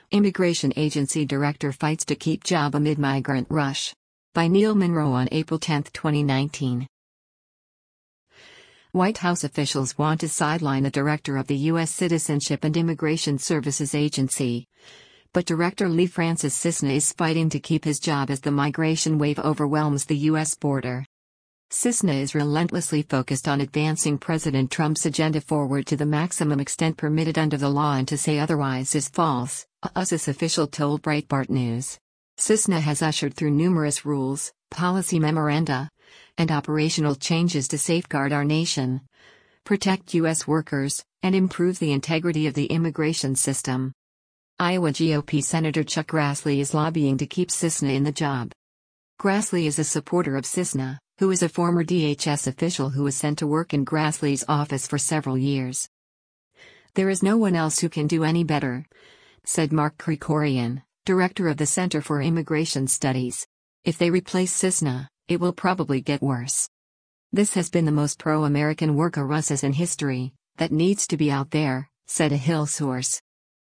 Immigration Agency Director Fights to Keep Job Amid Migrant Rush. By Neil Monroe on April 10, 2019. White House officials want to sideline the director of the U.S. Citizenship and Immigration Services Agency. But Director Lee Francis Cissna is fighting to keep his job as the migration wave overwhelms the U.S. border. Cissna is relentlessly focused on advancing President Trump's agenda forward to the maximum extent permitted under the law, and to say otherwise is false, a USCIS official told Breitbart News. Cissna has ushered through numerous rules, policy memoranda, and operational changes to safeguard our nation, protect U.S. workers, and improve the integrity of the immigration system. Iowa GOP Senator Chuck Grassley is lobbying to keep Cissna in the job. Grassley is a supporter of Cissna, who is a former DHS official who was sent to work in Grassley's office for several years. "There is no one else who can do any better," said Mark Krikorian, director of the Center for Immigration Studies. "If they replace Cissna, it will probably get worse. This has been the most pro-American work of USCIS in history, that needs to be out there," said a Hill source.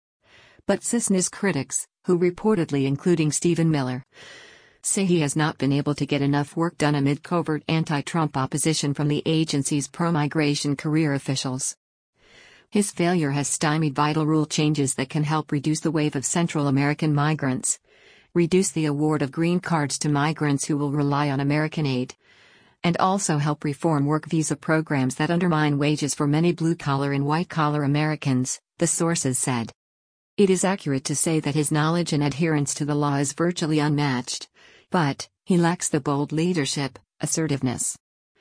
But Cissna's critics, who reportedly including Stephen Miller, say he has not been able to get enough work done amid covert anti-Trump opposition from the agency's pro-migration career officials. His failure has stymied vital rule changes that can help reduce the wave of Central American migrants, reduce the award of green cards to migrants who will rely on American aid, and also help reform work visa programs that undermine wages for many blue-collar and white-collar Americans, the sources said. It is accurate to say that his knowledge and adherence to the law is virtually unmatched, but he lacks the bold leadership, assertiveness,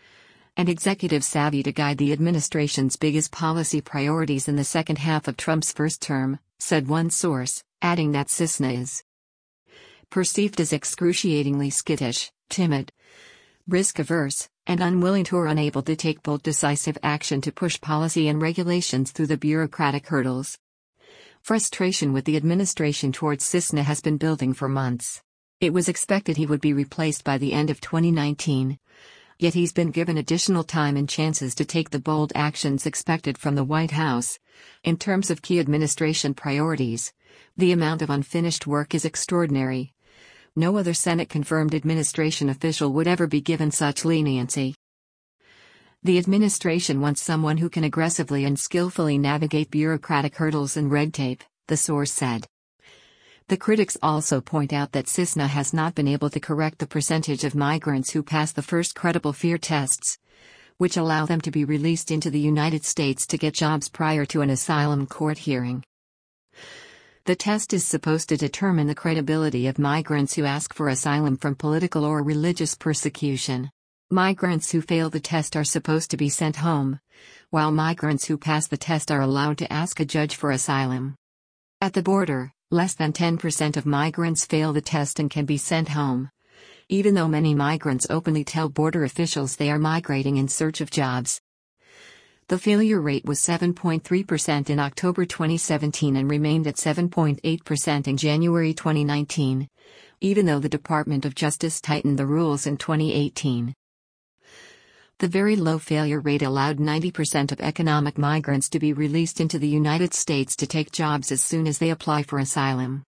and executive savvy to guide the administration's biggest policy priorities in the second half of Trump's first term, said one source, adding that Cissna is perceived as excruciatingly skittish, timid, risk-averse, and unwilling or unable to take bold decisive action to push policy and regulations through the bureaucratic hurdles. Frustration with the administration towards Cissna has been building for months. It was expected he would be replaced by the end of 2019. Yet he's been given additional time and chances to take the bold actions expected from the White House. In terms of key administration priorities, the amount of unfinished work is extraordinary. No other Senate-confirmed administration official would ever be given such leniency. The administration wants someone who can aggressively and skillfully navigate bureaucratic hurdles and red tape, the source said. The critics also point out that Cissna has not been able to correct the percentage of migrants who pass the first credible fear tests, which allow them to be released into the United States to get jobs prior to an asylum court hearing. The test is supposed to determine the credibility of migrants who ask for asylum from political or religious persecution. Migrants who fail the test are supposed to be sent home, while migrants who pass the test are allowed to ask a judge for asylum. At the border, less than 10% of migrants fail the test and can be sent home, even though many migrants openly tell border officials they are migrating in search of jobs. The failure rate was 7.3% in October 2017 and remained at 7.8% in January 2019, even though the Department of Justice tightened the rules in 2018. The very low failure rate allowed 90% of economic migrants to be released into the United States to take jobs as soon as they apply for asylum.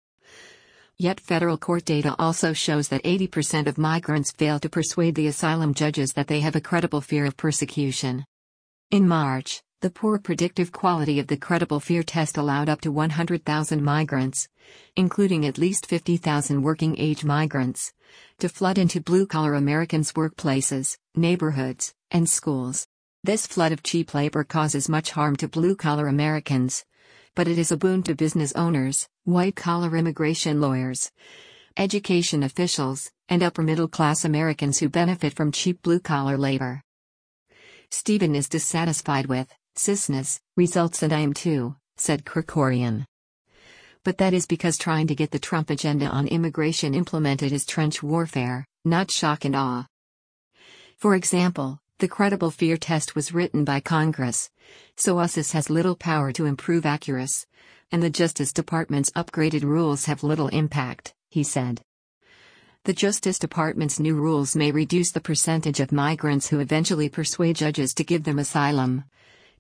Yet federal court data also shows that 80% of migrants fail to persuade the asylum judges that they have a credible fear of persecution. In March, the poor predictive quality of the credible fear test allowed up to 100,000 migrants, including at least 50,000 working-age migrants, to flood into blue-collar Americans' workplaces, neighborhoods, and schools. This flood of cheap labor causes much harm to blue-collar Americans, but it is a boon to business owners, white-collar immigration lawyers, education officials, and upper-middle-class Americans who benefit from cheap blue-collar labor. Stephen is dissatisfied with Cissna's results, and I am too, said Krikorian. But that is because trying to get the Trump agenda on immigration implemented is trench warfare, not shock and awe. For example, the credible fear test was written by Congress, so USCIS has little power to improve accuracy, and the Justice Department's upgraded rules have little impact, he said. The Justice Department's new rules may reduce the percentage of migrants who eventually persuade judges to give them asylum,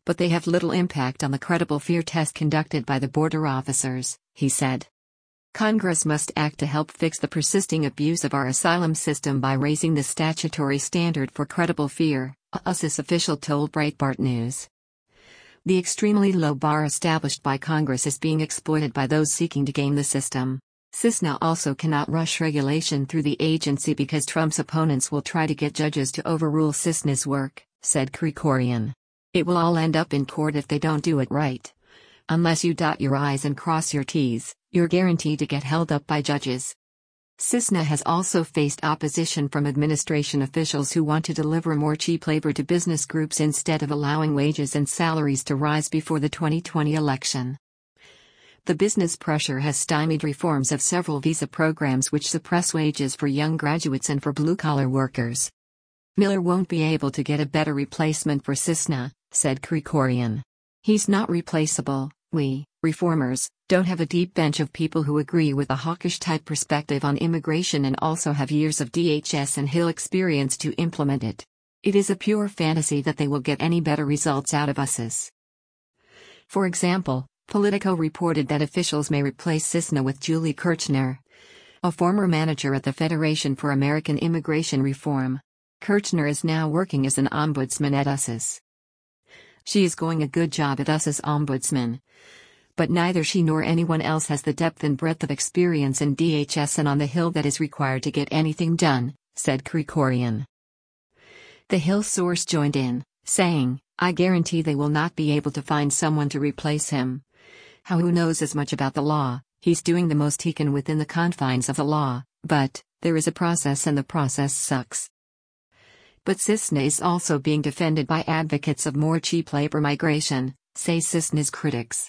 But they have little impact on the credible fear test conducted by the border officers, he said. Congress must act to help fix the persisting abuse of our asylum system by raising the statutory standard for credible fear, a USCIS official told Breitbart News. The extremely low bar established by Congress is being exploited by those seeking to game the system. CISNA also cannot rush regulation through the agency because Trump's opponents will try to get judges to overrule CISNA's work, said Krikorian. It will all end up in court if they don't do it right. Unless you dot your I's and cross your T's, you're guaranteed to get held up by judges. CISNA has also faced opposition from administration officials who want to deliver more cheap labor to business groups instead of allowing wages and salaries to rise before the 2020 election. The business pressure has stymied reforms of several visa programs which suppress wages for young graduates and for blue-collar workers. Miller won't be able to get a better replacement for CISNA, said Krikorian. He's not replaceable. We, reformers, don't have a deep bench of people who agree with a hawkish-type perspective on immigration and also have years of DHS and Hill experience to implement it. It is a pure fantasy that they will get any better results out of us. For example, Politico reported that officials may replace CISNA with Julie Kirchner, a former manager at the Federation for American Immigration Reform. Kirchner is now working as an ombudsman at USCIS. She is going a good job at us as ombudsman. But neither she nor anyone else has the depth and breadth of experience in DHS and on the Hill that is required to get anything done, said Krikorian. The Hill source joined in, saying, I guarantee they will not be able to find someone to replace him. Who knows as much about the law, he's doing the most he can within the confines of the law, but there is a process and the process sucks. But CISNA is also being defended by advocates of more cheap labor migration, say CISNA's critics.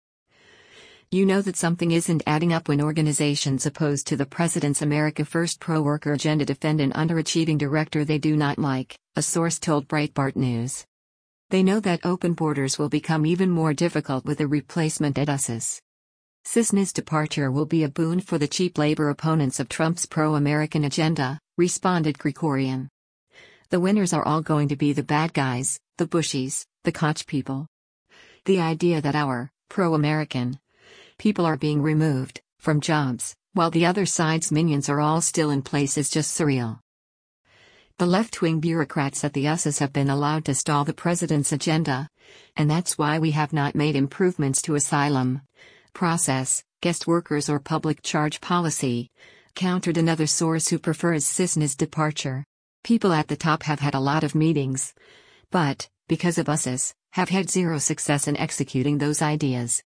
You know that something isn't adding up when organizations opposed to the president's America First pro-worker agenda defend an underachieving director they do not like, a source told Breitbart News. They know that open borders will become even more difficult with a replacement at USCIS. CISNA's departure will be a boon for the cheap labor opponents of Trump's pro-American agenda, responded Krikorian. The winners are all going to be the bad guys, the Bushies, the Koch people. The idea that our pro-American people are being removed from jobs, while the other side's minions are all still in place is just surreal. The left-wing bureaucrats at the USCIS have been allowed to stall the president's agenda, and that's why we have not made improvements to asylum process, guest workers or public charge policy, countered another source who prefers CISNA's departure. People at the top have had a lot of meetings, but, because of USCIS, have had zero success in executing those ideas.